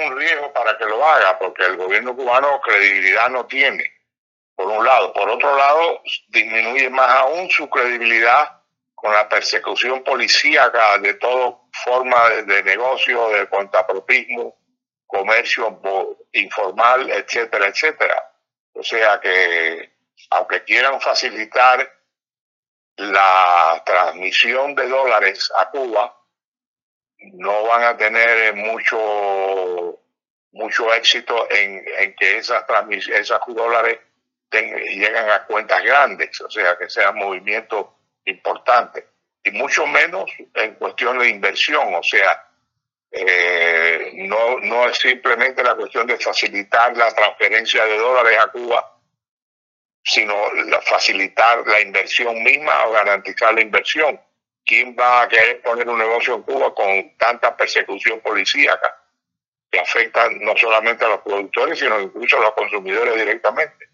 un riesgo para que lo haga, porque el gobierno cubano credibilidad no tiene, por un lado. Por otro lado, disminuye más aún su credibilidad con la persecución policíaca de toda forma de negocio, de contrapropismo, comercio informal, etcétera, etcétera. O sea que, aunque quieran facilitar la transmisión de dólares a Cuba, no van a tener mucho éxito en que esos dólares llegan a cuentas grandes, o sea, que sean movimientos importantes, y mucho menos en cuestión de inversión. O sea, no es simplemente la cuestión de facilitar la transferencia de dólares a Cuba, sino facilitar la inversión misma o garantizar la inversión. ¿Quién va a querer poner un negocio en Cuba con tanta persecución policíaca que afecta no solamente a los productores, sino incluso a los consumidores directamente?